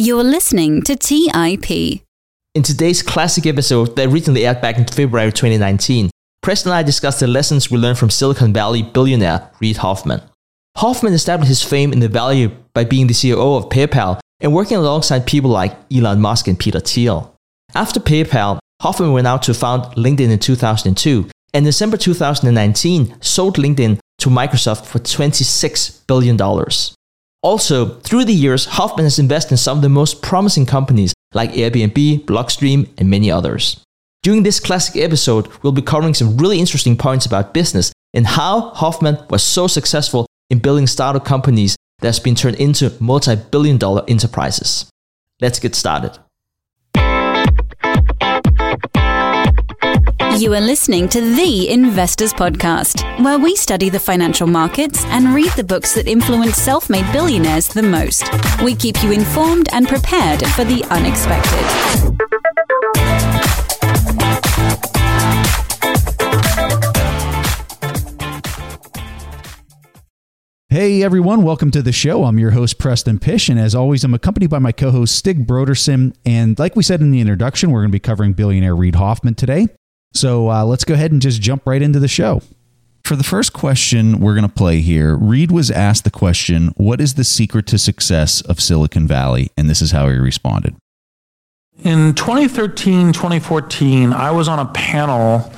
You're listening to TIP. In today's classic episode that recently aired back in February 2019, Preston and I discussed the lessons we learned from Silicon Valley billionaire Reid Hoffman. Hoffman established his fame in the Valley by being the CEO of PayPal and working alongside people like Elon Musk and Peter Thiel. After PayPal, Hoffman went out to found LinkedIn in 2002, and in December 2019 sold LinkedIn to Microsoft for $26 billion. Also, through the years, Hoffman has invested in some of the most promising companies like Airbnb, Blockstream, and many others. During this classic episode, we'll be covering some really interesting points about business and how Hoffman was so successful in building startup companies that's been turned into multi-billion-dollar enterprises. Let's get started. You are listening to The Investors Podcast, where we study the financial markets and read the books that influence self-made billionaires the most. We keep you informed and prepared for the unexpected. Hey everyone, welcome to the show. I'm your host, Preston Pysh, and as always, I'm accompanied by my co-host, Stig Brodersen. And like we said in the introduction, we're going to be covering billionaire Reid Hoffman today. So let's go ahead and just jump right into the show. For the first question we're going to play here, Reid was asked the question, what is the secret to success of Silicon Valley? And this is how he responded. In 2013, 2014, I was on a panel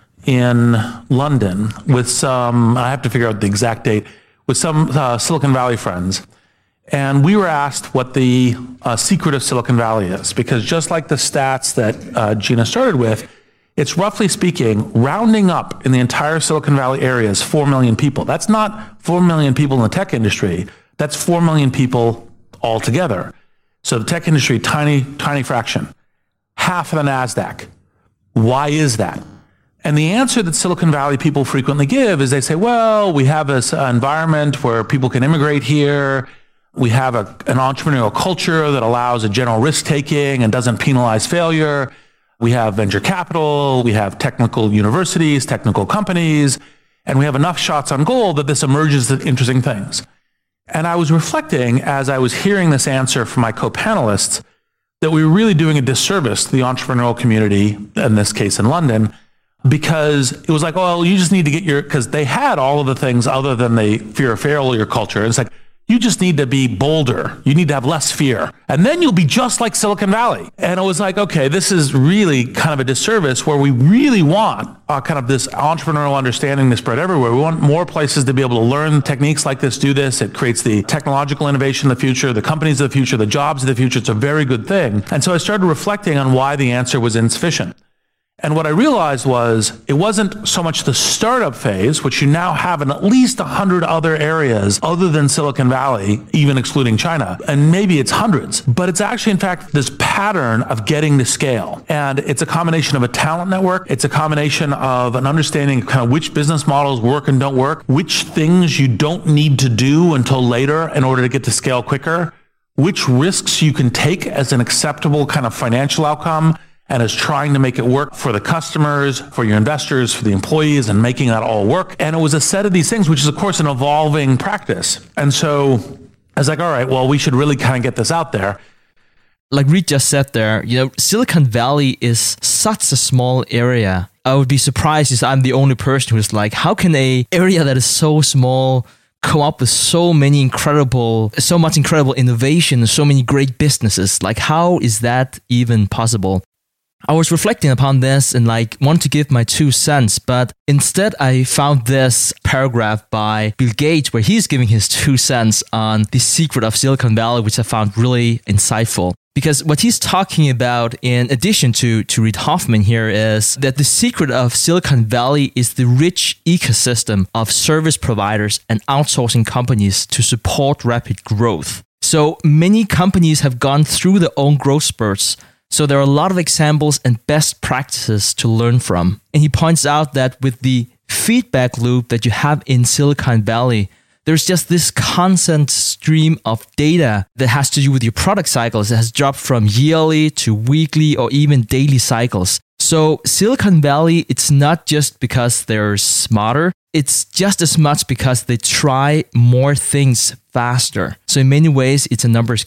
in London with some, I have to figure out the exact date, with some Silicon Valley friends. And we were asked what the secret of Silicon Valley is, because just like the stats that Gina started with, it's roughly speaking, rounding up in the entire Silicon Valley area is 4 million people. That's not 4 million people in the tech industry. That's 4 million people altogether. So the tech industry, tiny fraction, half of the NASDAQ. Why is that? And the answer that Silicon Valley people frequently give is they say, well, we have this environment where people can immigrate here. We have an entrepreneurial culture that allows a general risk-taking and doesn't penalize failure. We have venture capital, we have technical universities, technical companies, and we have enough shots on goal that this emerges as interesting things. And I was reflecting as I was hearing this answer from my co-panelists that we were really doing a disservice to the entrepreneurial community, in this case in London, because it was like, oh, you just need to get because they had all of the things other than the fear of failure culture. It's like, you just need to be bolder. You need to have less fear. And then you'll be just like Silicon Valley. And it was like, okay, this is really kind of a disservice where we really want kind of this entrepreneurial understanding to spread everywhere. We want more places to be able to learn techniques like this, do this. It creates the technological innovation of the future, the companies of the future, the jobs of the future. It's a very good thing. And so I started reflecting on why the answer was insufficient. And what I realized was it wasn't so much the startup phase, which you now have in at least 100 other areas other than Silicon Valley, even excluding China. And maybe it's hundreds, but it's actually, in fact, this pattern of getting to scale. And it's a combination of a talent network. It's a combination of an understanding of kind of which business models work and don't work, which things you don't need to do until later in order to get to scale quicker, which risks you can take as an acceptable kind of financial outcome, and is trying to make it work for the customers, for your investors, for the employees, and making that all work. And it was a set of these things, which is, of course, an evolving practice. And so I was like, all right, well, we should really kind of get this out there. Like Reid just said there, Silicon Valley is such a small area. I would be surprised if I'm the only person who's like, how can a area that is so small come up with so much incredible innovation, so many great businesses? Like, how is that even possible? I was reflecting upon this and want to give my 2 cents, but instead I found this paragraph by Bill Gates where he's giving his 2 cents on the secret of Silicon Valley, which I found really insightful. Because what he's talking about, in addition to Reid Hoffman here, is that the secret of Silicon Valley is the rich ecosystem of service providers and outsourcing companies to support rapid growth. So many companies have gone through their own growth spurts. So there are a lot of examples and best practices to learn from. And he points out that with the feedback loop that you have in Silicon Valley, there's just this constant stream of data that has to do with your product cycles. It has dropped from yearly to weekly or even daily cycles. So Silicon Valley, it's not just because they're smarter. It's just as much because they try more things faster. So in many ways, it's a numbers game.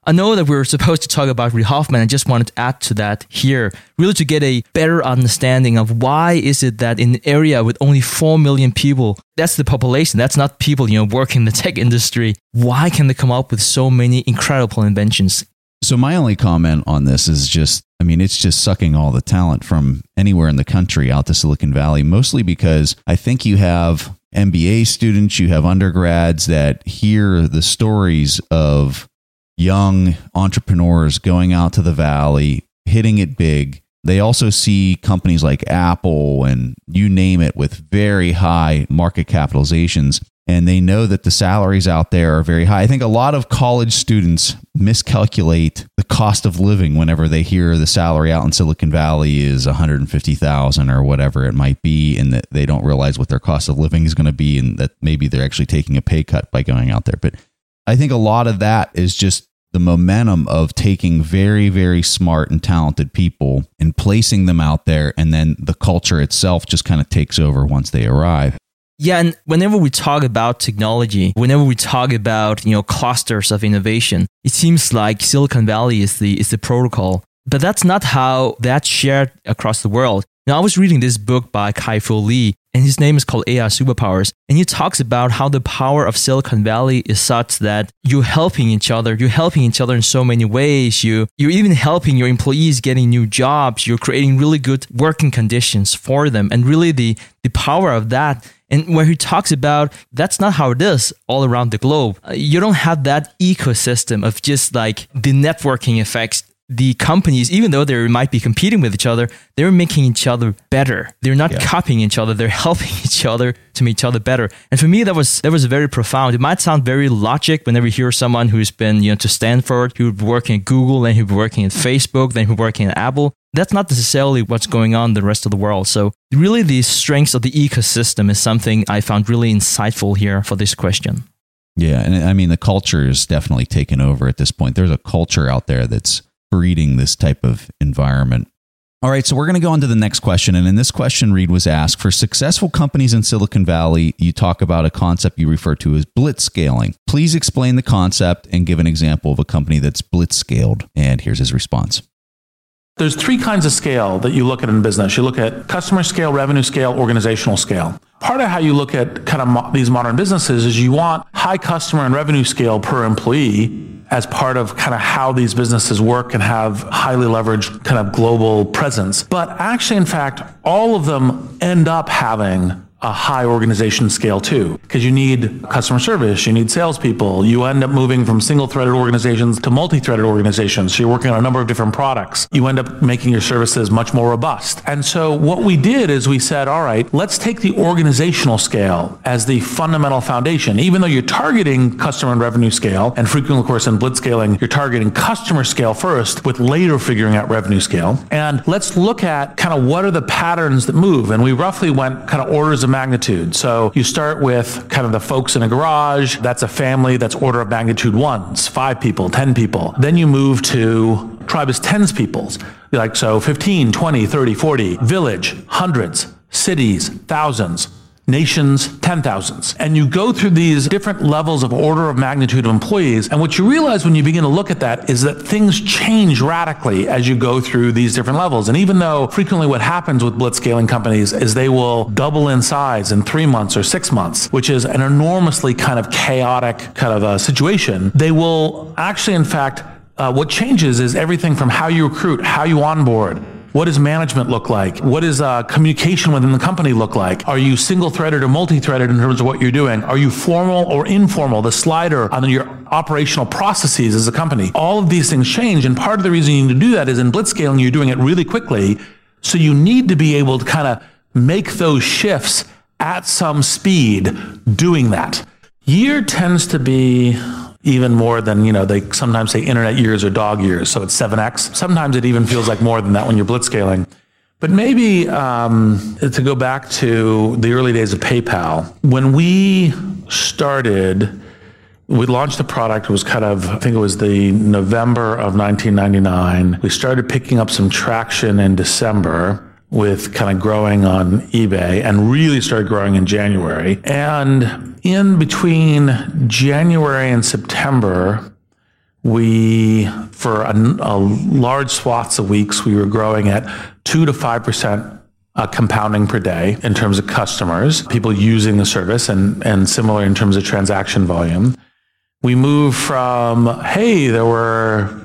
I know that we're supposed to talk about Reid Hoffman. I just wanted to add to that here, really to get a better understanding of why is it that in an area with only 4 million people, that's the population, that's not people, working in the tech industry. Why can they come up with so many incredible inventions? So my only comment on this is just, it's just sucking all the talent from anywhere in the country out to Silicon Valley, mostly because I think you have MBA students, you have undergrads that hear the stories of young entrepreneurs going out to the Valley, hitting it big. They also see companies like Apple and you name it with very high market capitalizations. And they know that the salaries out there are very high. I think a lot of college students miscalculate the cost of living whenever they hear the salary out in Silicon Valley is $150,000 or whatever it might be, and that they don't realize what their cost of living is going to be, and that maybe they're actually taking a pay cut by going out there. But I think a lot of that is just the momentum of taking very, very smart and talented people and placing them out there, and then the culture itself just kind of takes over once they arrive. Yeah, and whenever we talk about technology, whenever we talk about clusters of innovation, it seems like Silicon Valley is the protocol. But that's not how that's shared across the world. Now, I was reading this book by Kai-Fu Lee, and his name is called AI Superpowers. And he talks about how the power of Silicon Valley is such that you're helping each other. You're helping each other in so many ways. You're even helping your employees getting new jobs. You're creating really good working conditions for them. And really the power of that. And where he talks about that's not how it is all around the globe. You don't have that ecosystem of just like the networking effects. The companies, even though they might be competing with each other, they're making each other better. They're not copying each other. They're helping each other to make each other better. And for me, that was very profound. It might sound very logic whenever you hear someone who's been to Stanford, who'd be working at Google, then who'd be working at Facebook, then who'd be working at Apple. That's not necessarily what's going on in the rest of the world. So really the strengths of the ecosystem is something I found really insightful here for this question. Yeah, and the culture is definitely taken over at this point. There's a culture out there that's breeding this type of environment. All right, so we're going to go on to the next question. And in this question, Reid was asked, for successful companies in Silicon Valley, you talk about a concept you refer to as blitzscaling. Please explain the concept and give an example of a company that's blitzscaled. And here's his response. There's three kinds of scale that you look at in business. You look at customer scale, revenue scale, organizational scale. Part of how you look at kind of these modern businesses is you want high customer and revenue scale per employee as part of kind of how these businesses work and have highly leveraged kind of global presence. But actually, in fact, all of them end up having a high organization scale too, because you need customer service, you need salespeople, you end up moving from single-threaded organizations to multi-threaded organizations. So you're working on a number of different products. You end up making your services much more robust. And so what we did is we said, all right, let's take the organizational scale as the fundamental foundation. Even though you're targeting customer and revenue scale, and frequently, of course, in blitzscaling, you're targeting customer scale first with later figuring out revenue scale. And let's look at kind of what are the patterns that move. And we roughly went kind of orders of magnitude. So you start with kind of the folks in a garage. That's a family that's order of magnitude ones, 5 people, 10 people. Then you move to tribe is tens peoples. Like, so 15, 20, 30, 40, village, hundreds, cities, thousands, nations, 10,000s. And you go through these different levels of order of magnitude of employees. And what you realize when you begin to look at that is that things change radically as you go through these different levels. And even though frequently what happens with blitzscaling companies is they will double in size in 3 months or 6 months, which is an enormously kind of chaotic kind of a situation, they will actually, in fact, what changes is everything from how you recruit, how you onboard. What does management look like? What does communication within the company look like? Are you single-threaded or multi-threaded in terms of what you're doing? Are you formal or informal? The slider on your operational processes as a company. All of these things change, and part of the reason you need to do that is in blitzscaling, you're doing it really quickly, so you need to be able to kind of make those shifts at some speed doing that. Year tends to be even more than, they sometimes say internet years or dog years, so it's 7x. Sometimes it even feels like more than that when you're blitzscaling. But maybe to go back to the early days of PayPal, when we started, we launched the product, it was kind of, I think it was the November of 1999. We started picking up some traction in December with kind of growing on eBay, and really started growing in January. And in between January and September, for a large swaths of weeks, we were growing at 2 to 5% compounding per day in terms of customers, people using the service, and similar in terms of transaction volume. We moved from, hey, there were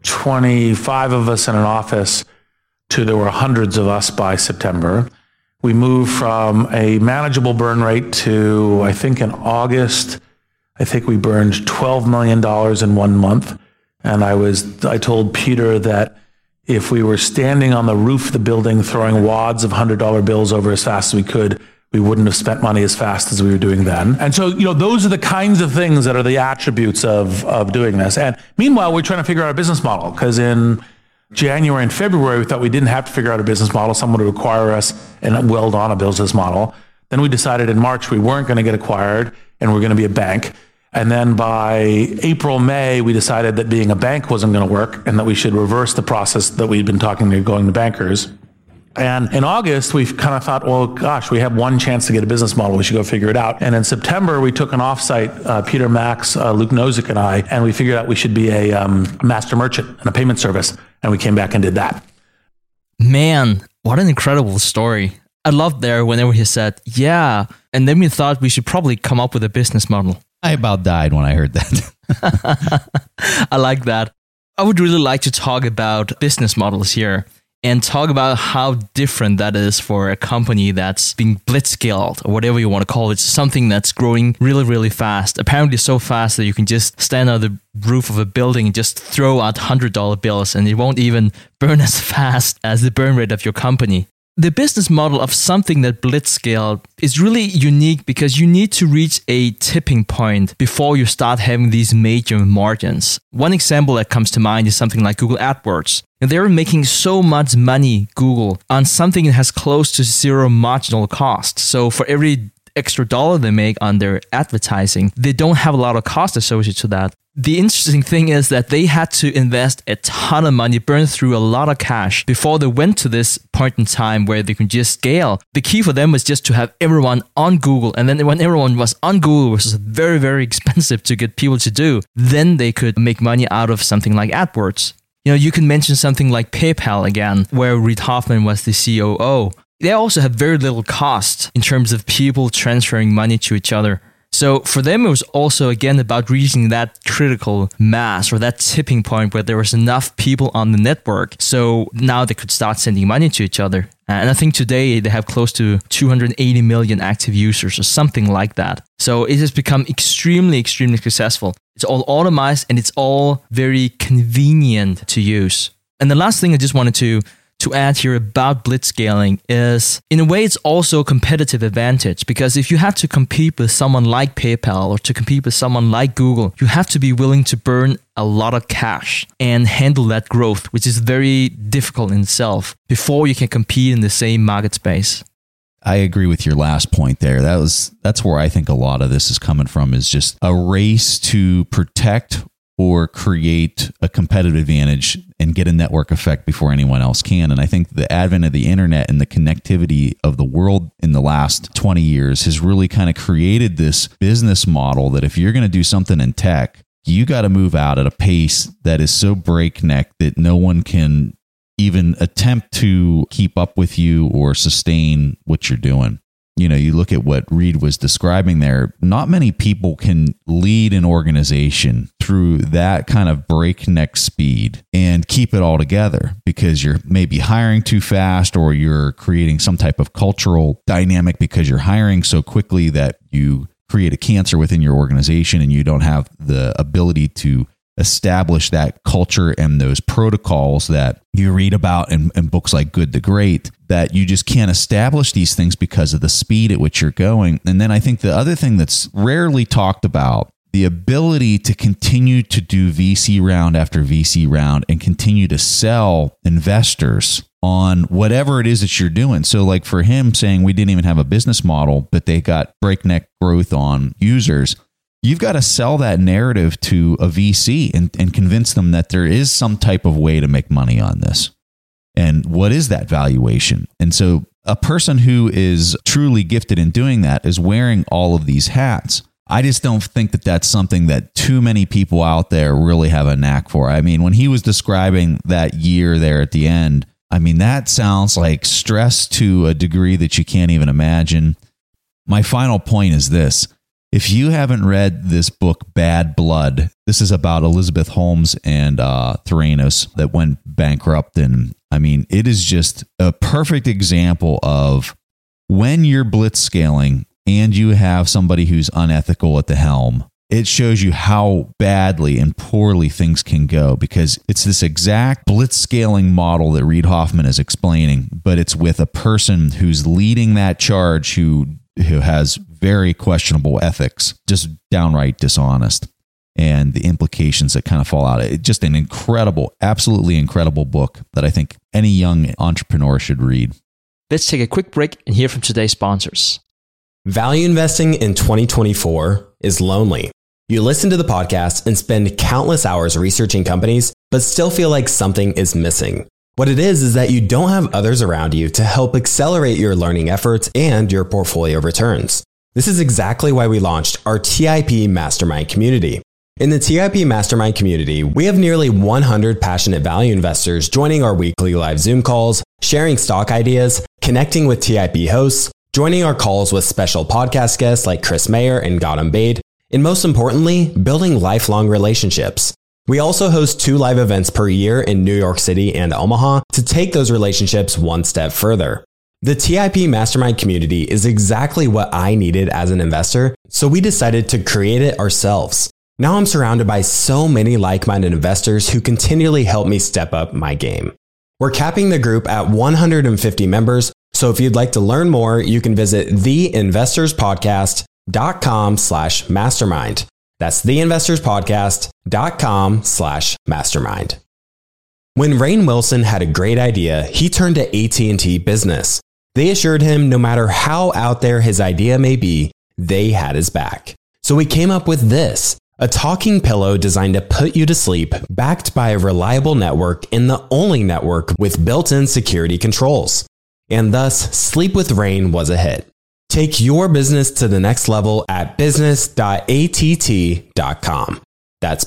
25 of us in an office to there were hundreds of us by September. We moved from a manageable burn rate to, I think in August, we burned $12 million in 1 month. And I told Peter that if we were standing on the roof of the building throwing wads of $100 bills over as fast as we could, we wouldn't have spent money as fast as we were doing then. And so, those are the kinds of things that are the attributes of doing this. And meanwhile, we're trying to figure out a business model, because in January and February, we thought we didn't have to figure out a business model. Someone would acquire us and weld on a business model. Then we decided in March we weren't going to get acquired and we're going to be a bank. And then by April, May, we decided that being a bank wasn't going to work and that we should reverse the process that we'd been going to bankers. And in August, we kind of thought, well, gosh, we have one chance to get a business model. We should go figure it out. And in September, we took an offsite, Peter Max, Luke Nozick, and I, and we figured out we should be a master merchant and a payment service. And we came back and did that. Man, what an incredible story. I loved there whenever he said, yeah. And then we thought we should probably come up with a business model. I about died when I heard that. I like that. I would really like to talk about business models here and talk about how different that is for a company that's being blitzscaled, or whatever you want to call it, something that's growing really, really fast. Apparently so fast that you can just stand on the roof of a building and just throw out $100 bills and it won't even burn as fast as the burn rate of your company. The business model of something that blitzscaled is really unique because you need to reach a tipping point before you start having these major margins. One example that comes to mind is something like Google AdWords. And they're making so much money, Google, on something that has close to zero marginal cost. So for every extra dollar they make on their advertising, they don't have a lot of cost associated to that. The interesting thing is that they had to invest a ton of money, burn through a lot of cash before they went to this point in time where they could just scale. The key for them was just to have everyone on Google. And then when everyone was on Google, which was very, very expensive to get people to do, then they could make money out of something like AdWords. You can mention something like PayPal again, where Reid Hoffman was the COO. They also have very little cost in terms of people transferring money to each other. So for them, it was also, again, about reaching that critical mass or that tipping point where there was enough people on the network. So now they could start sending money to each other. And I think today they have close to 280 million active users or something like that. So it has become extremely, extremely successful. It's all automated and it's all very convenient to use. And the last thing I just wanted to add here about blitzscaling is, in a way, it's also a competitive advantage, because if you have to compete with someone like PayPal or to compete with someone like Google, you have to be willing to burn a lot of cash and handle that growth, which is very difficult in itself, before you can compete in the same market space. I agree with your last point there. That's where I think a lot of this is coming from, is just a race to protect or create a competitive advantage and get a network effect before anyone else can. And I think the advent of the internet and the connectivity of the world in the last 20 years has really kind of created this business model that if you're going to do something in tech, you got to move out at a pace that is so breakneck that no one can even attempt to keep up with you or sustain what you're doing. You look at what Reid was describing there. Not many people can lead an organization through that kind of breakneck speed and keep it all together, because you're maybe hiring too fast, or you're creating some type of cultural dynamic because you're hiring so quickly that you create a cancer within your organization and you don't have the ability to establish that culture and those protocols that you read about in books like Good to Great, that you just can't establish these things because of the speed at which you're going. And then I think the other thing that's rarely talked about, the ability to continue to do VC round after VC round and continue to sell investors on whatever it is that you're doing. So like for him saying we didn't even have a business model, but they got breakneck growth on users. You've got to sell that narrative to a VC and convince them that there is some type of way to make money on this. And what is that valuation? And so a person who is truly gifted in doing that is wearing all of these hats. I just don't think that that's something that too many people out there really have a knack for. I mean, when he was describing that year there at the end, I mean, that sounds like stress to a degree that you can't even imagine. My final point is this. If you haven't read this book, Bad Blood, this is about Elizabeth Holmes and Theranos that went bankrupt. And I mean, it is just a perfect example of when you're blitzscaling and you have somebody who's unethical at the helm, it shows you how badly and poorly things can go, because it's this exact blitzscaling model that Reid Hoffman is explaining, but it's with a person who's leading that charge who has very questionable ethics, just downright dishonest, and the implications that kind of fall out. It's just an incredible, absolutely incredible book that I think any young entrepreneur should read. Let's take a quick break and hear from today's sponsors. Value investing in 2024 is lonely. You listen to the podcast and spend countless hours researching companies, but still feel like something is missing. What it is that you don't have others around you to help accelerate your learning efforts and your portfolio returns. This is exactly why we launched our TIP Mastermind community. In the TIP Mastermind community, we have nearly 100 passionate value investors joining our weekly live Zoom calls, sharing stock ideas, connecting with TIP hosts, joining our calls with special podcast guests like Chris Mayer and Gautam Baid, and most importantly, building lifelong relationships. We also host 2 live events per year in New York City and Omaha to take those relationships one step further. The TIP Mastermind community is exactly what I needed as an investor, so we decided to create it ourselves. Now I'm surrounded by so many like-minded investors who continually help me step up my game. We're capping the group at 150 members, so if you'd like to learn more, you can visit theinvestorspodcast.com/mastermind. That's theinvestorspodcast.com/mastermind. When Rainn Wilson had a great idea, he turned to AT&T Business. They assured him no matter how out there his idea may be, they had his back. So we came up with this, a talking pillow designed to put you to sleep, backed by a reliable network and the only network with built-in security controls. And thus, Sleep with Rainn was a hit. Take your business to the next level at business.att.com. That's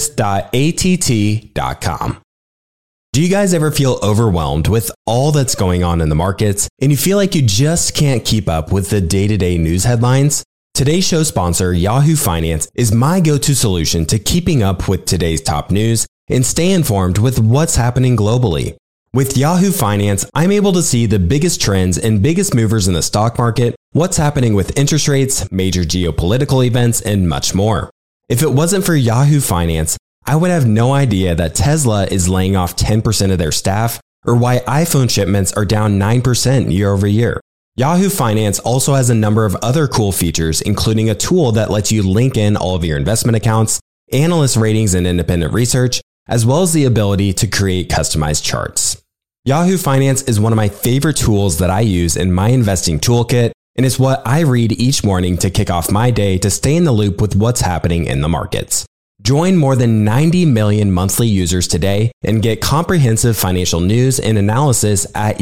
business.att.com. Do you guys ever feel overwhelmed with all that's going on in the markets and you feel like you just can't keep up with the day-to-day news headlines? Today's show sponsor, Yahoo Finance, is my go-to solution to keeping up with today's top news and stay informed with what's happening globally. With Yahoo Finance, I'm able to see the biggest trends and biggest movers in the stock market, what's happening with interest rates, major geopolitical events, and much more. If it wasn't for Yahoo Finance, I would have no idea that Tesla is laying off 10% of their staff, or why iPhone shipments are down 9% year over year. Yahoo Finance also has a number of other cool features, including a tool that lets you link in all of your investment accounts, analyst ratings and independent research, as well as the ability to create customized charts. Yahoo Finance is one of my favorite tools that I use in my investing toolkit, and it's what I read each morning to kick off my day to stay in the loop with what's happening in the markets. Join more than 90 million monthly users today and get comprehensive financial news and analysis at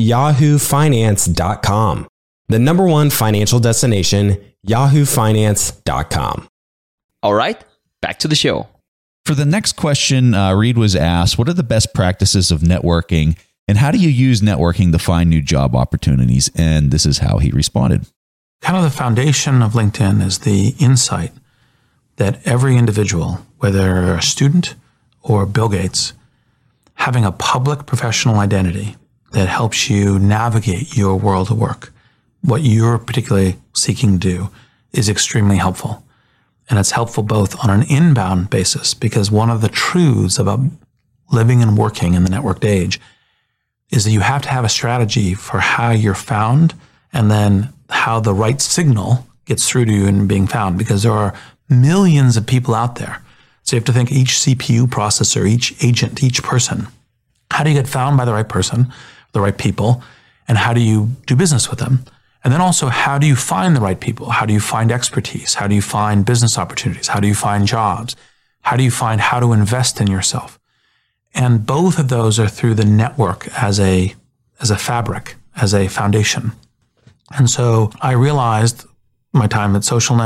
yahoofinance.com. The number one financial destination, yahoofinance.com. All right, back to the show. For the next question, Reid was asked, what are the best practices of networking and how do you use networking to find new job opportunities? And this is how he responded. Kind of the foundation of LinkedIn is the insight that every individual, whether a student or Bill Gates, having a public professional identity that helps you navigate your world of work, what you're particularly seeking to do, is extremely helpful. And it's helpful both on an inbound basis, because one of the truths about living and working in the networked age is that you have to have a strategy for how you're found and then how the right signal gets through to you in being found, because there are millions of people out there. So you have to think each CPU processor, each agent, each person. How do you get found by the right person, the right people, and how do you do business with them? And then also, how do you find the right people? How do you find expertise? How do you find business opportunities? How do you find jobs? How do you find how to invest in yourself? And both of those are through the network as a fabric, as a foundation. And so I realized my time at SocialNet,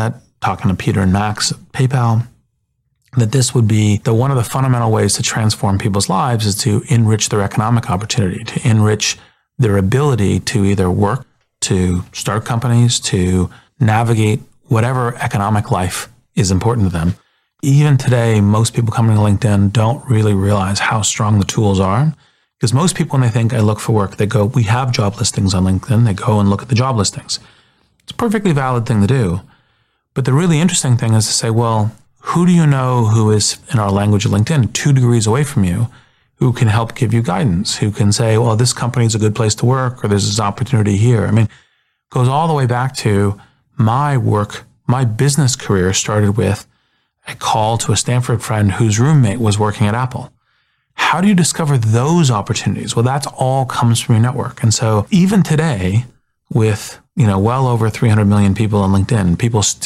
talking to Peter and Max at PayPal, that this would be one of the fundamental ways to transform people's lives is to enrich their economic opportunity, to enrich their ability to either work, to start companies, to navigate whatever economic life is important to them. Even today, most people coming to LinkedIn don't really realize how strong the tools are. Because most people, when they think I look for work, they go, we have job listings on LinkedIn. They go and look at the job listings. It's a perfectly valid thing to do. But the really interesting thing is to say, well, who do you know who is, in our language of LinkedIn, 2 degrees away from you, who can help give you guidance, who can say, well, this company is a good place to work, or there's this opportunity here. I mean, it goes all the way back to my work. My business career started with a call to a Stanford friend whose roommate was working at Apple. How do you discover those opportunities? Well, that's all comes from your network. And so even today, with well over 300 million people on LinkedIn,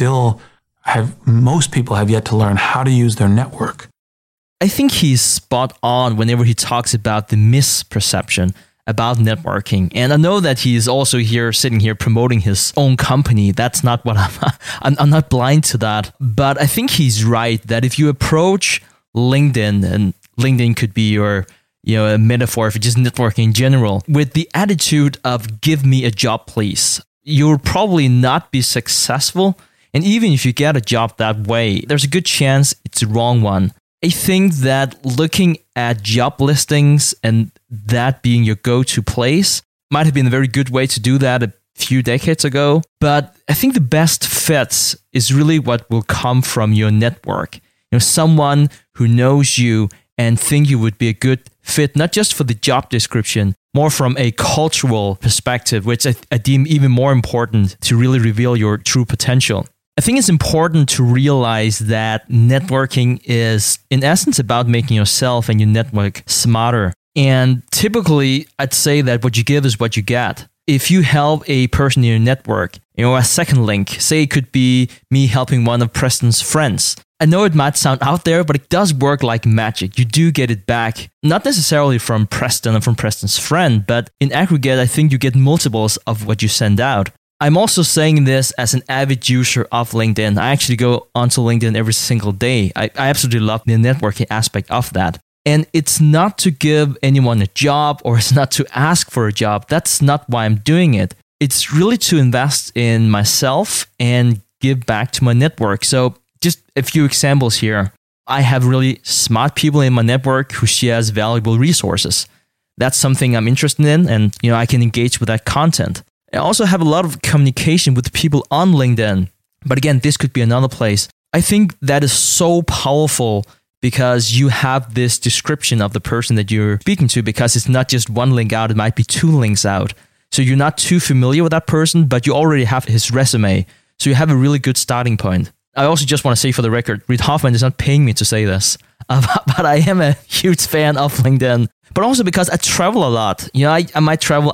most people have yet to learn how to use their network. I think he's spot on whenever he talks about the misperception about networking. And I know that he is also sitting here promoting his own company. That's not what I'm not blind to that. But I think he's right that if you approach LinkedIn, and LinkedIn could be your a metaphor for just networking in general, with the attitude of give me a job, please, you'll probably not be successful. And even if you get a job that way, there's a good chance it's the wrong one. I think that looking at job listings and that being your go-to place might have been a very good way to do that a few decades ago. But I think the best fits is really what will come from your network. Someone who knows you and think you would be a good fit, not just for the job description, more from a cultural perspective, which I deem even more important to really reveal your true potential. I think it's important to realize that networking is, in essence, about making yourself and your network smarter. And typically, I'd say that what you give is what you get. If you help a person in your network, a second link, say it could be me helping one of Preston's friends. I know it might sound out there, but it does work like magic. You do get it back, not necessarily from Preston or from Preston's friend, but in aggregate, I think you get multiples of what you send out. I'm also saying this as an avid user of LinkedIn. I actually go onto LinkedIn every single day. I absolutely love the networking aspect of that. And it's not to give anyone a job or it's not to ask for a job. That's not why I'm doing it. It's really to invest in myself and give back to my network. So just a few examples here. I have really smart people in my network who shares valuable resources. That's something I'm interested in, and I can engage with that content. I also have a lot of communication with people on LinkedIn. But again, this could be another place. I think that is so powerful because you have this description of the person that you're speaking to, because it's not just one link out, it might be 2 links out. So you're not too familiar with that person, but you already have his resume. So you have a really good starting point. I also just want to say for the record, Reid Hoffman is not paying me to say this, but I am a huge fan of LinkedIn. But also because I travel a lot. I might travel,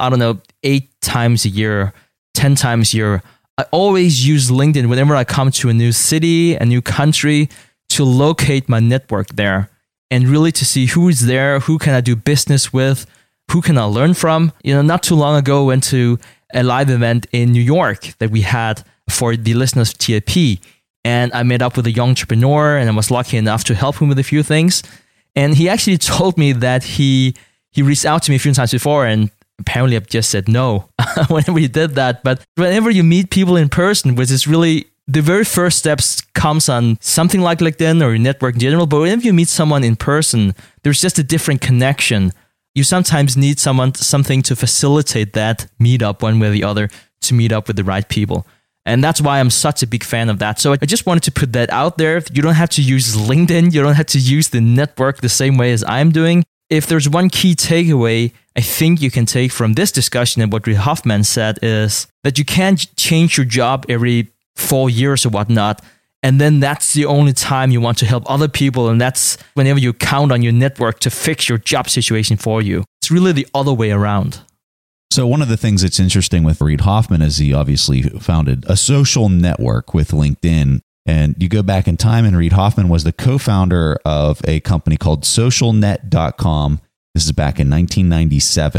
8 times a year, 10 times a year. I always use LinkedIn whenever I come to a new city, a new country, to locate my network there and really to see who is there, who can I do business with, who can I learn from. Not too long ago, I went to a live event in New York that we had for the listeners of TIP. And I met up with a young entrepreneur and I was lucky enough to help him with a few things. And he actually told me that he reached out to me a few times before, and apparently I've just said no whenever he did that. But whenever you meet people in person, which is really the very first steps comes on something like LinkedIn or your network in general. But whenever you meet someone in person, there's just a different connection. You sometimes need something to facilitate that meetup one way or the other, to meet up with the right people. And that's why I'm such a big fan of that. So I just wanted to put that out there. You don't have to use LinkedIn. You don't have to use the network the same way as I'm doing. If there's one key takeaway I think you can take from this discussion and what Reid Hoffman said is that you can't change your job every 4 years or whatnot. And then that's the only time you want to help other people. And that's whenever you count on your network to fix your job situation for you. It's really the other way around. So one of the things that's interesting with Reid Hoffman is he obviously founded a social network with LinkedIn. And you go back in time, and Reid Hoffman was the co-founder of a company called socialnet.com. This is back in 1997.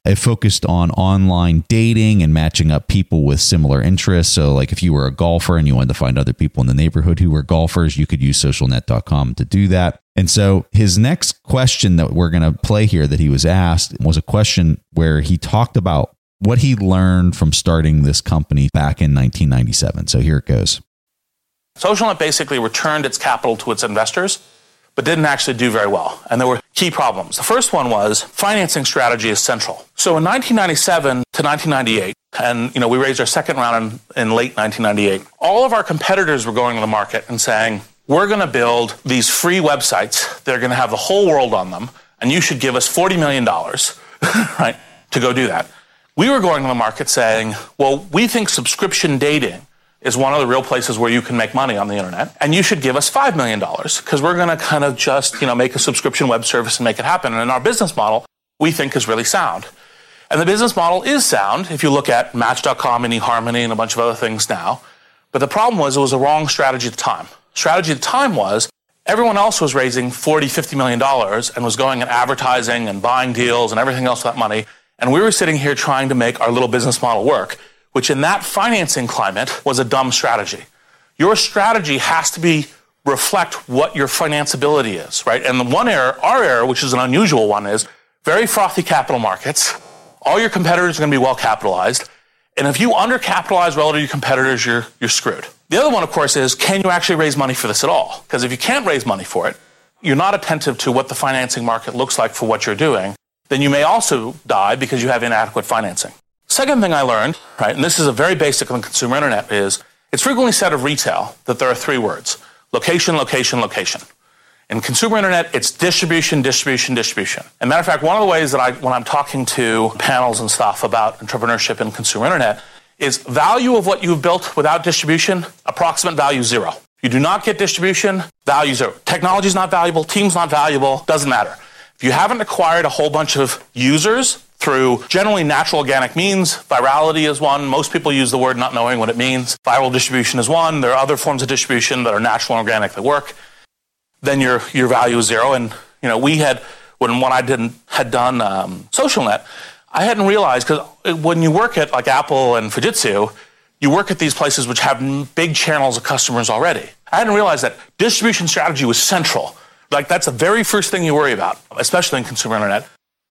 It focused on online dating and matching up people with similar interests. So like if you were a golfer and you wanted to find other people in the neighborhood who were golfers, you could use socialnet.com to do that. And so his next question that we're going to play here that he was asked was a question where he talked about what he learned from starting this company back in 1997. So here it goes. SocialNet basically returned its capital to its investors, but didn't actually do very well. And there were key problems. The first one was financing strategy is central. So in 1997 to 1998, and we raised our second round in late 1998, all of our competitors were going to the market and saying, we're going to build these free websites. They're going to have the whole world on them, and you should give us $40 million, right, to go do that. We were going to the market saying, well, we think subscription dating is one of the real places where you can make money on the internet, and you should give us $5 million because we're going to kind of just, make a subscription web service and make it happen. And our business model, we think, is really sound. And the business model is sound if you look at Match.com and eHarmony and a bunch of other things now. But the problem was it was the wrong strategy at the time. Strategy at the time was everyone else was raising $40, $50 million and was going and advertising and buying deals and everything else with that money. And we were sitting here trying to make our little business model work, which in that financing climate was a dumb strategy. Your strategy has to reflect what your financeability is, right? And the one error, our error, which is an unusual one, is very frothy capital markets. All your competitors are going to be well capitalized. And if you undercapitalize relative to your competitors, you're screwed. The other one, of course, is can you actually raise money for this at all? Because if you can't raise money for it, you're not attentive to what the financing market looks like for what you're doing, then you may also die because you have inadequate financing. Second thing I learned, right, and this is a very basic on the consumer internet, is it's frequently said of retail that there are three words: location, location, location. In consumer internet, it's distribution, distribution, distribution. And matter of fact, one of the ways that when I'm talking to panels and stuff about entrepreneurship in consumer internet is value of what you've built without distribution, approximate value 0. You do not get distribution, value 0. Technology is not valuable, team's not valuable, doesn't matter. If you haven't acquired a whole bunch of users through generally natural organic means, virality is one. Most people use the word not knowing what it means. Viral distribution is one. There are other forms of distribution that are natural and organic that work. Then your value is 0. And we had when I had done SocialNet, I hadn't realized, because when you work at like Apple and Fujitsu, you work at these places which have big channels of customers already. I hadn't realized that distribution strategy was central. Like that's the very first thing you worry about, especially in consumer internet.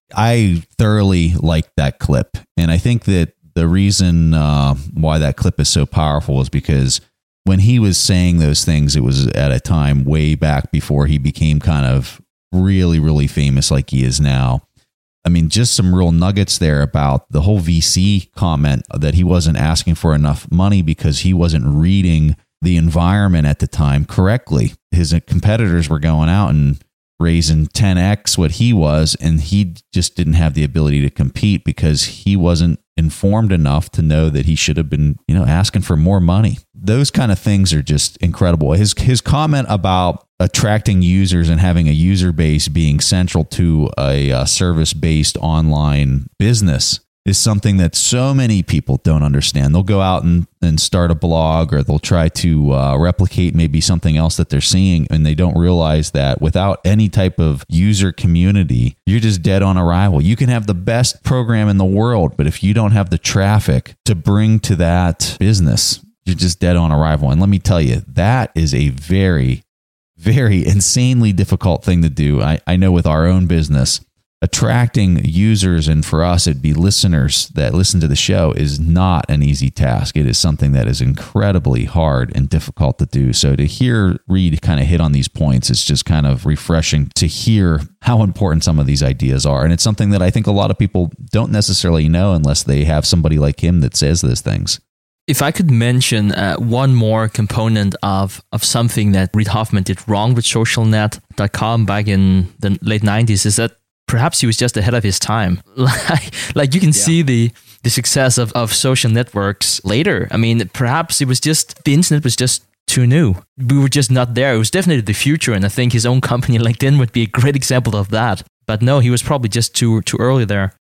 I thoroughly liked that clip. And I think that the reason why that clip is so powerful is because when he was saying those things, it was at a time way back before he became kind of really, really famous like he is now. I mean, just some real nuggets there about the whole VC comment that he wasn't asking for enough money because he wasn't reading the environment at the time correctly. His competitors were going out and raising 10x what he was, and he just didn't have the ability to compete because he wasn't informed enough to know that he should have been, asking for more money. Those kind of things are just incredible. His comment about attracting users and having a user base being central to a service-based online business is something that so many people don't understand. They'll go out and start a blog, or they'll try to replicate maybe something else that they're seeing, and they don't realize that without any type of user community, you're just dead on arrival. You can have the best program in the world, but if you don't have the traffic to bring to that business, you're just dead on arrival. And let me tell you, that is a very, very insanely difficult thing to do. I know with our own business, attracting users, and for us, it'd be listeners that listen to the show, is not an easy task. It is something that is incredibly hard and difficult to do. So to hear Reed kind of hit on these points, it's just kind of refreshing to hear how important some of these ideas are. And it's something that I think a lot of people don't necessarily know unless they have somebody like him that says those things. If I could mention one more component of something that Reid Hoffman did wrong with socialnet.com back in the late 90s, is that perhaps he was just ahead of his time. Like you can see the success of social networks later. I mean, perhaps it was just, the internet was just too new. We were just not there. It was definitely the future. And I think his own company, LinkedIn, would be a great example of that. But no, he was probably just too early there.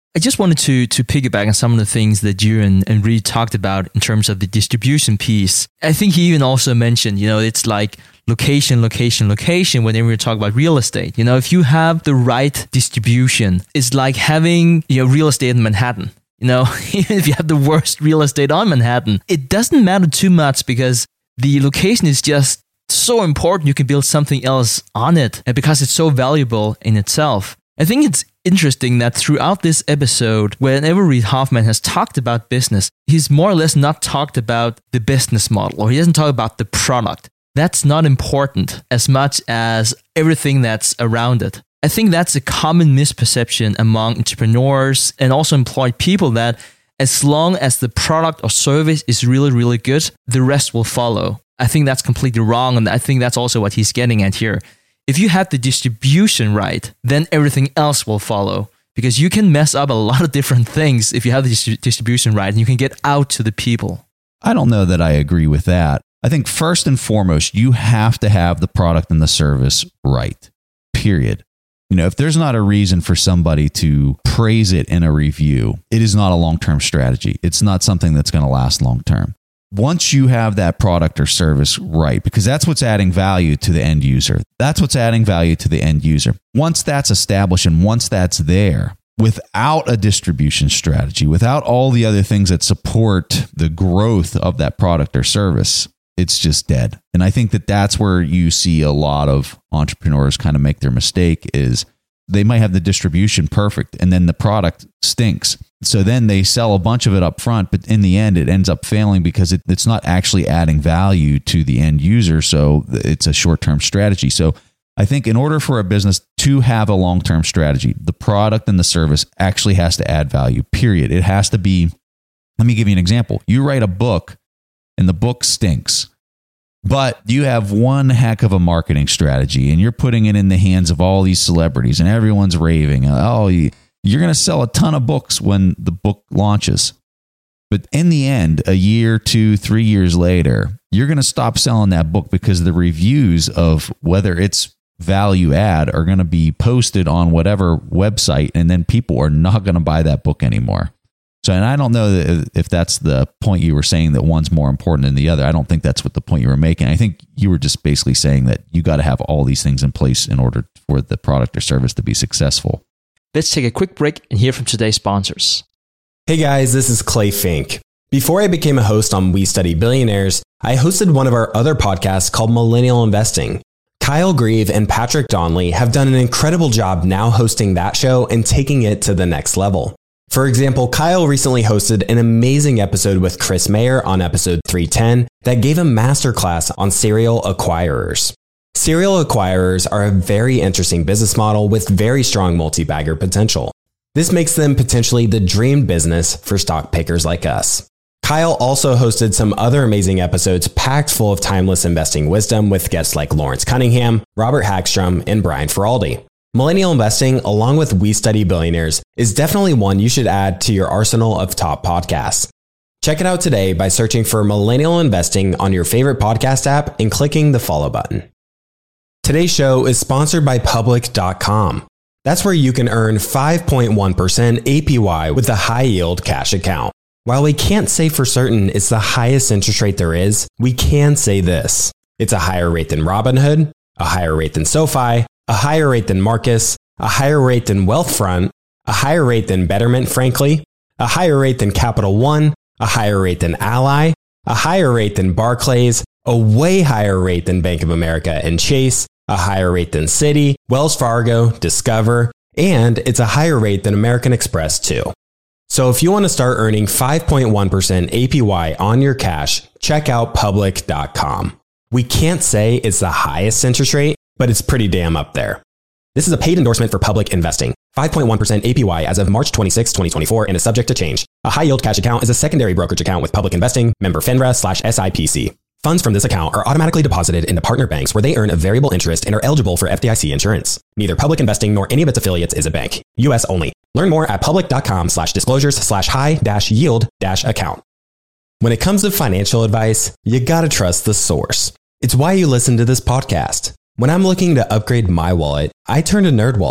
I just wanted to piggyback on some of the things that you and Reed talked about in terms of the distribution piece. I think he even also mentioned, it's like location whenever we talk about real estate. If you have the right distribution, it's like having real estate in Manhattan. Even if you have the worst real estate on Manhattan, it doesn't matter too much because the location is just so important. You can build something else on it, and because it's so valuable in itself. I think it's interesting that throughout this episode, whenever Reid Hoffman has talked about business, he's more or less not talked about the business model, or he doesn't talk about the product. That's not important as much as everything that's around it. I think that's a common misperception among entrepreneurs and also employed people, that as long as the product or service is really, really good, the rest will follow. I think that's completely wrong, and I think that's also what he's getting at here. If you have the distribution right, then everything else will follow, because you can mess up a lot of different things if you have the distribution right, and you can get out to the people. I don't know that I agree with that. I think first and foremost, you have to have the product and the service right, period. If there's not a reason for somebody to praise it in a review, it is not a long-term strategy. It's not something that's going to last long-term. Once you have that product or service right, because that's what's adding value to the end user. Once that's established and once that's there, without a distribution strategy, without all the other things that support the growth of that product or service, it's just dead. And I think that that's where you see a lot of entrepreneurs kind of make their mistake, is they might have the distribution perfect and then the product stinks. So then they sell a bunch of it up front, but in the end, it ends up failing because it's not actually adding value to the end user. So it's a short-term strategy. So I think in order for a business to have a long-term strategy, the product and the service actually has to add value, period. It has to be, let me give you an example. You write a book and the book stinks, but you have one heck of a marketing strategy and you're putting it in the hands of all these celebrities and everyone's raving. You're going to sell a ton of books when the book launches. But in the end, a year, 2, 3 years later, you're going to stop selling that book because the reviews of whether it's value add are going to be posted on whatever website, and then people are not going to buy that book anymore. So, and I don't know if that's the point you were saying, that one's more important than the other. I don't think that's what the point you were making. I think you were just basically saying that you got to have all these things in place in order for the product or service to be successful. Let's take a quick break and hear from today's sponsors. Hey guys, this is Clay Fink. Before I became a host on We Study Billionaires, I hosted one of our other podcasts called Millennial Investing. Kyle Grieve and Patrick Donnelly have done an incredible job now hosting that show and taking it to the next level. For example, Kyle recently hosted an amazing episode with Chris Mayer on episode 310 that gave a masterclass on serial acquirers. Serial acquirers are a very interesting business model with very strong multi-bagger potential. This makes them potentially the dream business for stock pickers like us. Kyle also hosted some other amazing episodes packed full of timeless investing wisdom with guests like Lawrence Cunningham, Robert Hagstrom, and Brian Feraldi. Millennial Investing, along with We Study Billionaires, is definitely one you should add to your arsenal of top podcasts. Check it out today by searching for Millennial Investing on your favorite podcast app and clicking the follow button. Today's show is sponsored by Public.com. That's where you can earn 5.1% APY with a high-yield cash account. While we can't say for certain it's the highest interest rate there is, we can say this. It's a higher rate than Robinhood, a higher rate than SoFi, a higher rate than Marcus, a higher rate than Wealthfront, a higher rate than Betterment, frankly, a higher rate than Capital One, a higher rate than Ally, a higher rate than Barclays, a way higher rate than Bank of America and Chase, a higher rate than Citi, Wells Fargo, Discover, and it's a higher rate than American Express too. So if you want to start earning 5.1% APY on your cash, check out Public.com. We can't say it's the highest interest rate, but it's pretty damn up there. This is a paid endorsement for Public Investing. 5.1% APY as of March 26, 2024 and is subject to change. A high-yield cash account is a secondary brokerage account with Public Investing, member FINRA/SIPC. Funds from this account are automatically deposited into partner banks where they earn a variable interest and are eligible for FDIC insurance. Neither Public Investing nor any of its affiliates is a bank. U.S. only. Learn more at public.com/disclosures/high-yield-account. When it comes to financial advice, you gotta trust the source. It's why you listen to this podcast. When I'm looking to upgrade my wallet, I turn to NerdWallet.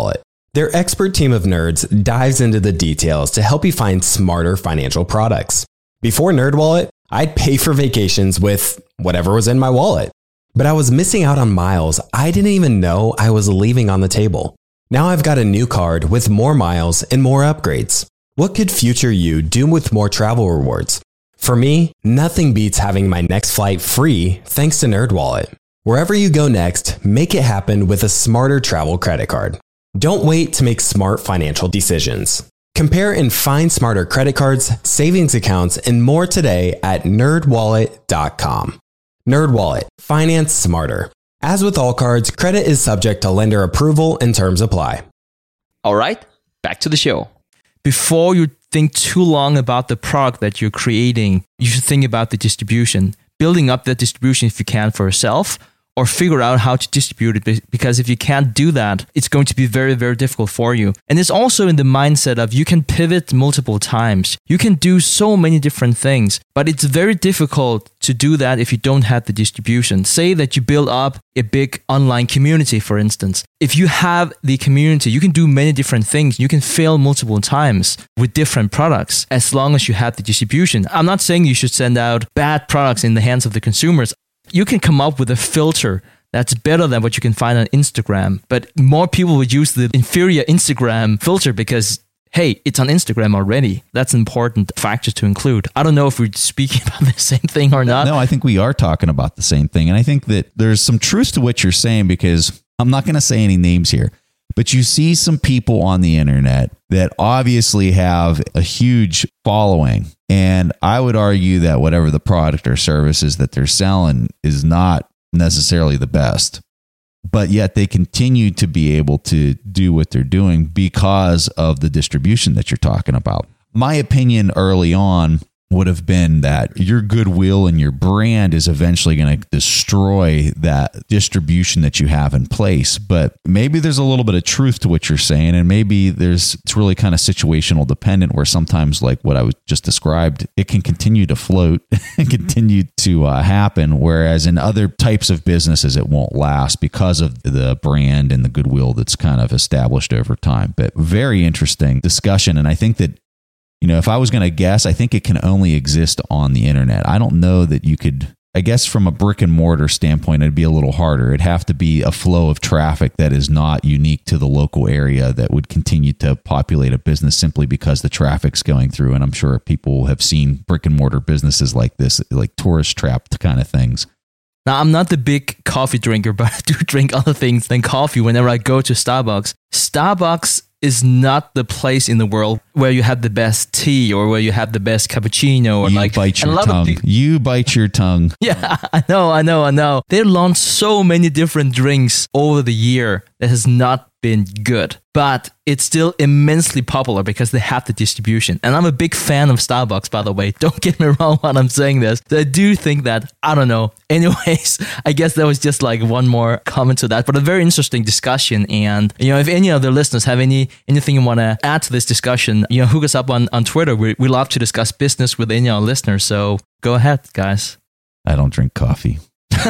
Their expert team of nerds dives into the details to help you find smarter financial products. Before NerdWallet, I'd pay for vacations with whatever was in my wallet. But I was missing out on miles I didn't even know I was leaving on the table. Now I've got a new card with more miles and more upgrades. What could future you do with more travel rewards? For me, nothing beats having my next flight free thanks to NerdWallet. Wherever you go next, make it happen with a smarter travel credit card. Don't wait to make smart financial decisions. Compare and find smarter credit cards, savings accounts, and more today at nerdwallet.com. NerdWallet. Finance smarter. As with all cards, credit is subject to lender approval and terms apply. All right, back to the show. Before you think too long about the product that you're creating, you should think about the distribution, building up that distribution if you can for yourself, or figure out how to distribute it, because if you can't do that, it's going to be very, very difficult for you. And it's also in the mindset of you can pivot multiple times. You can do so many different things, but it's very difficult to do that if you don't have the distribution. Say that you build up a big online community, for instance. If you have the community, you can do many different things. You can fail multiple times with different products as long as you have the distribution. I'm not saying you should send out bad products in the hands of the consumers. You can come up with a filter that's better than what you can find on Instagram, but more people would use the inferior Instagram filter because, hey, it's on Instagram already. That's an important factor to include. I don't know if we're speaking about the same thing or not. No, I think we are talking about the same thing. And I think that there's some truth to what you're saying, because I'm not going to say any names here, but you see some people on the internet that obviously have a huge following. And I would argue that whatever the product or services that they're selling is not necessarily the best, but yet they continue to be able to do what they're doing because of the distribution that you're talking about. My opinion early on would have been that your goodwill and your brand is eventually going to destroy that distribution that you have in place. But maybe there's a little bit of truth to what you're saying, and maybe it's really kind of situational dependent, where sometimes, like what I was just described, it can continue to float and continue to happen, whereas in other types of businesses it won't last because of the brand and the goodwill that's kind of established over time. But very interesting discussion, and I think that, you know, if I was going to guess, I think it can only exist on the internet. I don't know that you could, I guess from a brick and mortar standpoint, it'd be a little harder. It'd have to be a flow of traffic that is not unique to the local area that would continue to populate a business simply because the traffic's going through. And I'm sure people have seen brick and mortar businesses like this, like tourist trapped kind of things. Now, I'm not the big coffee drinker, but I do drink other things than coffee whenever I go to Starbucks. Starbucks is not the place in the world where you have the best tea or where you have the best cappuccino. Or you bite your tongue. You bite your tongue. Yeah, I know. They launched so many different drinks over the year that has not been good, but it's still immensely popular because they have the distribution. And I'm a big fan of Starbucks, by the way. Don't get me wrong when I'm saying this. I do think that, I don't know. Anyways, I guess that was just like one more comment to that, but a very interesting discussion. And, you know, if any of the listeners have anything you want to add to this discussion, you know, hook us up on Twitter. We love to discuss business with any of our listeners. So go ahead, guys. I don't drink coffee.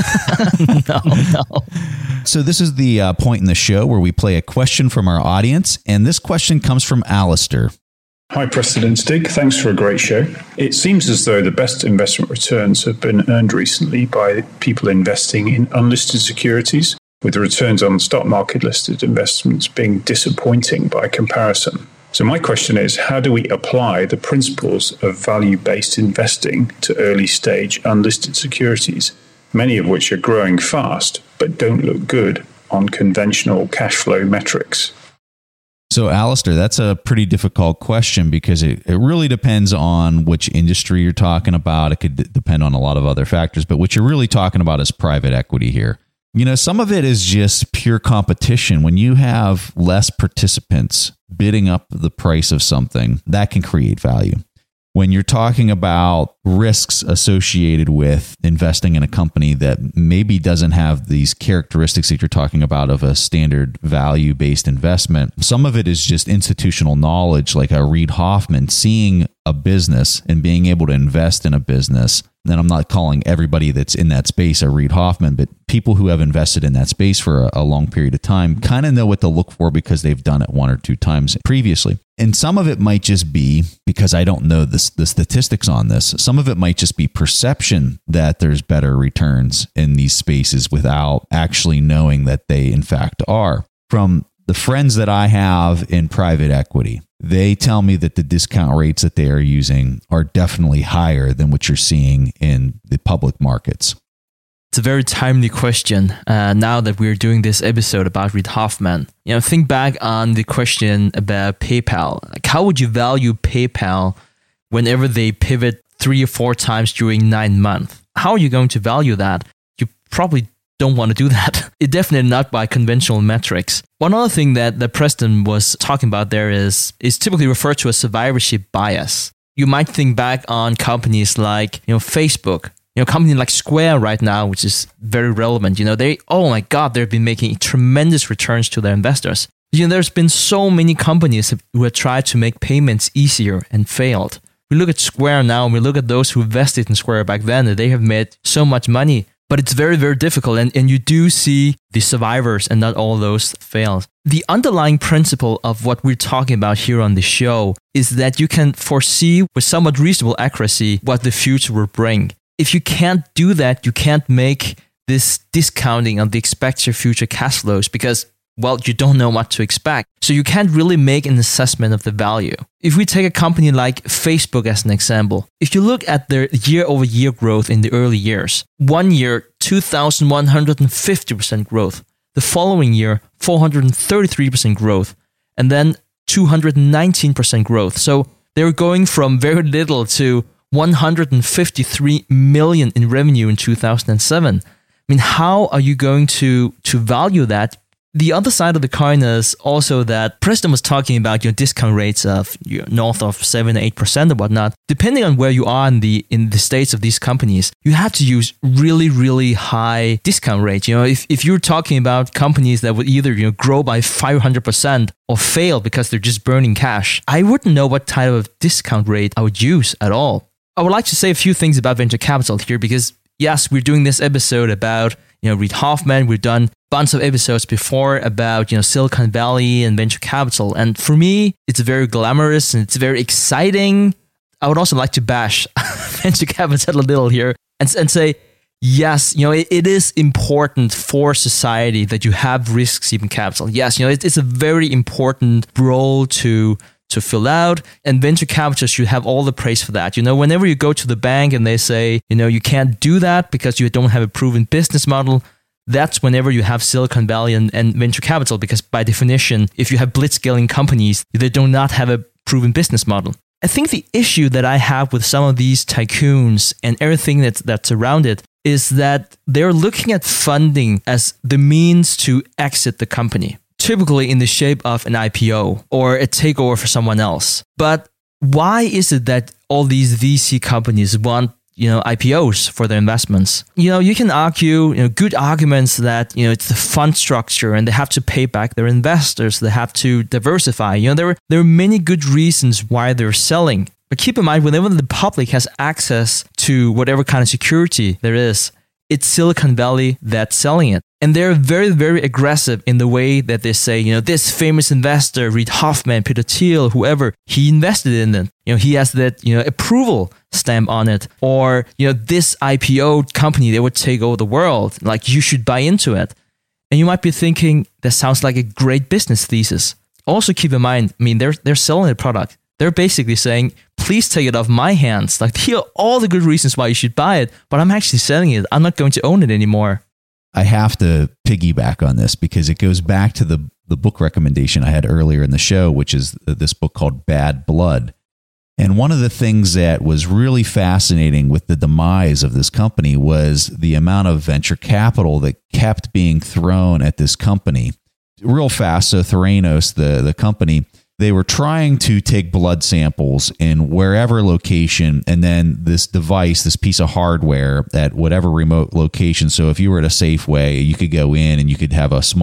No. So this is the point in the show where we play a question from our audience, and this question comes from Alistair. Hi, Preston and Stig. Thanks for a great show. It seems as though the best investment returns have been earned recently by people investing in unlisted securities, with the returns on stock market listed investments being disappointing by comparison. So my question is, how do we apply the principles of value-based investing to early-stage unlisted securities, many of which are growing fast but don't look good on conventional cash flow metrics? So, Alistair, that's a pretty difficult question because it really depends on which industry you're talking about. It could depend on a lot of other factors, but what you're really talking about is private equity here. You know, some of it is just pure competition. When you have less participants bidding up the price of something, that can create value. When you're talking about risks associated with investing in a company that maybe doesn't have these characteristics that you're talking about of a standard value-based investment, some of it is just institutional knowledge, like a Reid Hoffman seeing a business and being able to invest in a business, then I'm not calling everybody that's in that space a Reid Hoffman, but people who have invested in that space for a long period of time kind of know what to look for because they've done it one or two times previously. And some of it might just be, because I don't know the statistics on this, some of it might just be perception that there's better returns in these spaces without actually knowing that they in fact are. From the friends that I have in private equity, they tell me that the discount rates that they are using are definitely higher than what you're seeing in the public markets. It's a very timely question now that we're doing this episode about Reid Hoffman. Think back on the question about PayPal. Like, how would you value PayPal whenever they pivot 3 or 4 times during 9 months? How are you going to value that? You probably don't want to do that. It definitely not by conventional metrics. One other thing that Preston was talking about there is typically referred to as survivorship bias. You might think back on companies like Facebook. Company like Square right now, which is very relevant. They've been making tremendous returns to their investors. There's been so many companies who have tried to make payments easier and failed. We look at Square now, and we look at those who invested in Square back then, and they have made so much money. But it's very, very difficult, and you do see the survivors and not all those fails. The underlying principle of what we're talking about here on the show is that you can foresee with somewhat reasonable accuracy what the future will bring. If you can't do that, you can't make this discounting of the expected future cash flows because, you don't know what to expect. So you can't really make an assessment of the value. If we take a company like Facebook as an example, if you look at their year-over-year growth in the early years, 1 year, 2,150% growth. The following year, 433% growth. And then 219% growth. So they're going from very little to 153 million in revenue in 2007. How are you going to value that? The other side of the coin is also that Preston was talking about discount rates of north of 7 or 8% or whatnot. Depending on where you are in the states of these companies, you have to use really, really high discount rates. If you're talking about companies that would either grow by 500% or fail because they're just burning cash, I wouldn't know what type of discount rate I would use at all. I would like to say a few things about venture capital here because, yes, we're doing this episode about Reid Hoffman. We've done bunch of episodes before about Silicon Valley and venture capital. And for me, it's very glamorous and it's very exciting. I would also like to bash venture capital a little here and say, yes, it is important for society that you have risk-seeking capital. Yes, it's a very important role to fill out, and venture capitalists should have all the praise for that. Whenever you go to the bank and they say, you can't do that because you don't have a proven business model, that's whenever you have Silicon Valley and venture capital, because by definition, if you have blitzscaling companies, they do not have a proven business model. I think the issue that I have with some of these tycoons and everything that's around it is that they're looking at funding as the means to exit the company, typically in the shape of an IPO or a takeover for someone else. But why is it that all these VC companies want IPOs for their investments? You can argue good arguments that it's the fund structure and they have to pay back their investors, they have to diversify. There are many good reasons why they're selling. But keep in mind, whenever the public has access to whatever kind of security there is, it's Silicon Valley that's selling it. And they're very, very aggressive in the way that they say, this famous investor, Reid Hoffman, Peter Thiel, whoever, he invested in it. He has that, approval stamp on it. Or, this IPO company, they would take over the world. Like, you should buy into it. And you might be thinking, that sounds like a great business thesis. Also keep in mind, they're selling a product. They're basically saying, please take it off my hands. Like, here are all the good reasons why you should buy it, but I'm actually selling it. I'm not going to own it anymore. I have to piggyback on this because it goes back to the book recommendation I had earlier in the show, which is this book called Bad Blood. And one of the things that was really fascinating with the demise of this company was the amount of venture capital that kept being thrown at this company. Real fast, so Theranos, the company, they were trying to take blood samples in wherever location, and then this device, this piece of hardware at whatever remote location. So if you were at a Safeway, you could go in and you could have a small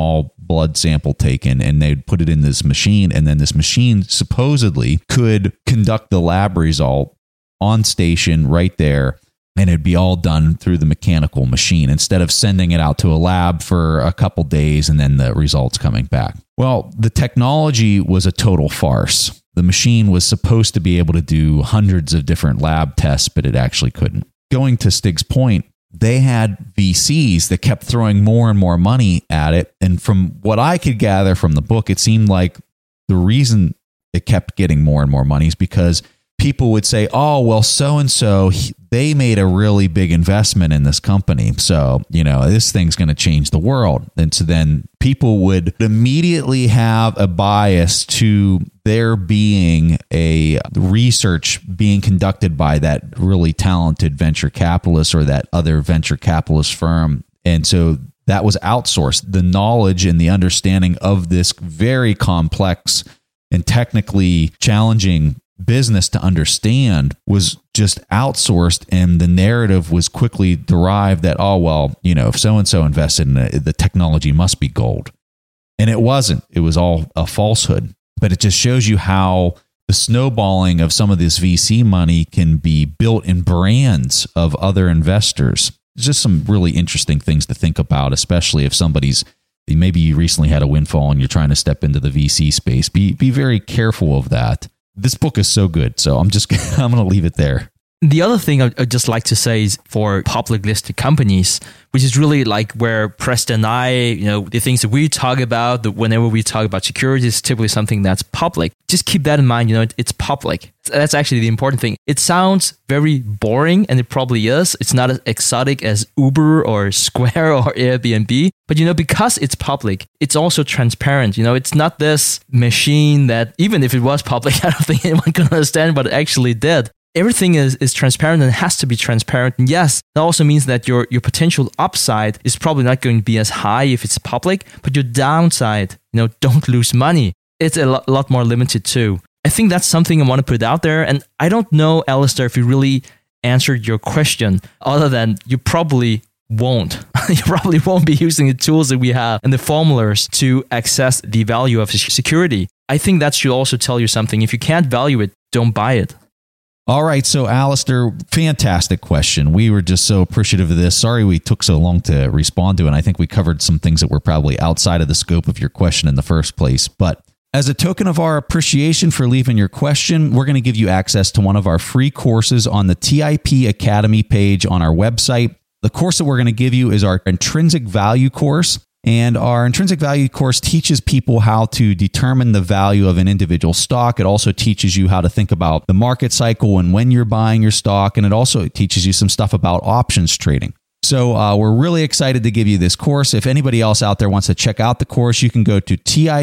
blood sample taken, and they'd put it in this machine, and then this machine supposedly could conduct the lab result on station right there, and it'd be all done through the mechanical machine instead of sending it out to a lab for a couple days and then the results coming back. Well, the technology was a total farce. The machine was supposed to be able to do hundreds of different lab tests, but it actually couldn't. Going to Stig's point, they had VCs that kept throwing more and more money at it. And from what I could gather from the book, it seemed like the reason it kept getting more and more money is because people would say, oh, well, so-and-so, they made a really big investment in this company. So, this thing's going to change the world. And so then people would immediately have a bias to there being a research being conducted by that really talented venture capitalist or that other venture capitalist firm. And so that was outsourced. The knowledge and the understanding of this very complex and technically challenging business to understand was just outsourced, and the narrative was quickly derived that, oh, well, if so-and-so invested in it, the technology must be gold. And it wasn't. It was all a falsehood. But it just shows you how the snowballing of some of this VC money can be built in brands of other investors. It's just some really interesting things to think about, especially if maybe you recently had a windfall and you're trying to step into the VC space. Be very careful of that. This book is so good, so I'm going to leave it there. The other thing I'd just like to say is for public listed companies, which is really like where Preston and I, the things that we talk about, whenever we talk about security is typically something that's public. Just keep that in mind, it's public. That's actually the important thing. It sounds very boring, and it probably is. It's not as exotic as Uber or Square or Airbnb. But, because it's public, it's also transparent. It's not this machine that, even if it was public, I don't think anyone can understand what it actually did. Everything is transparent and has to be transparent. And yes, that also means that your potential upside is probably not going to be as high if it's public, but your downside, don't lose money. It's a lot more limited too. I think that's something I want to put out there. And I don't know, Alistair, if you really answered your question, other than you probably won't. You probably won't be using the tools that we have and the formulas to access the value of security. I think that should also tell you something. If you can't value it, don't buy it. All right. So, Alistair, fantastic question. We were just so appreciative of this. Sorry we took so long to respond to it. And I think we covered some things that were probably outside of the scope of your question in the first place. But as a token of our appreciation for leaving your question, we're going to give you access to one of our free courses on the TIP Academy page on our website. The course that we're going to give you is our Intrinsic Value course. And our Intrinsic Value course teaches people how to determine the value of an individual stock. It also teaches you how to think about the market cycle and when you're buying your stock. And it also teaches you some stuff about options trading. So we're really excited to give you this course. If anybody else out there wants to check out the course, you can go to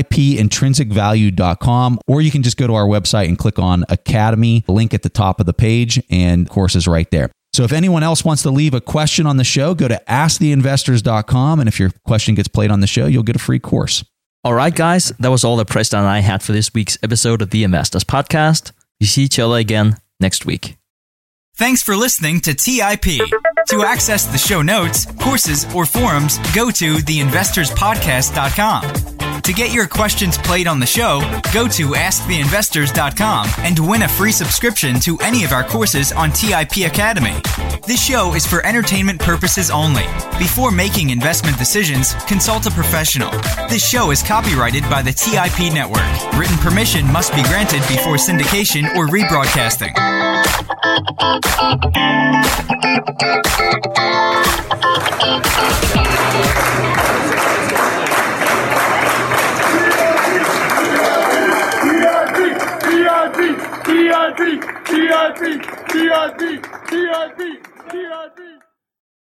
tipintrinsicvalue.com, or you can just go to our website and click on Academy, link at the top of the page, and the course is right there. So if anyone else wants to leave a question on the show, go to asktheinvestors.com. And if your question gets played on the show, you'll get a free course. All right, guys, that was all that Preston and I had for this week's episode of the Investors Podcast. We see each other again next week. Thanks for listening to TIP. To access the show notes, courses, or forums, go to theinvestorspodcast.com. To get your questions played on the show, go to asktheinvestors.com and win a free subscription to any of our courses on TIP Academy. This show is for entertainment purposes only. Before making investment decisions, consult a professional. This show is copyrighted by the TIP Network. Written permission must be granted before syndication or rebroadcasting. TIP.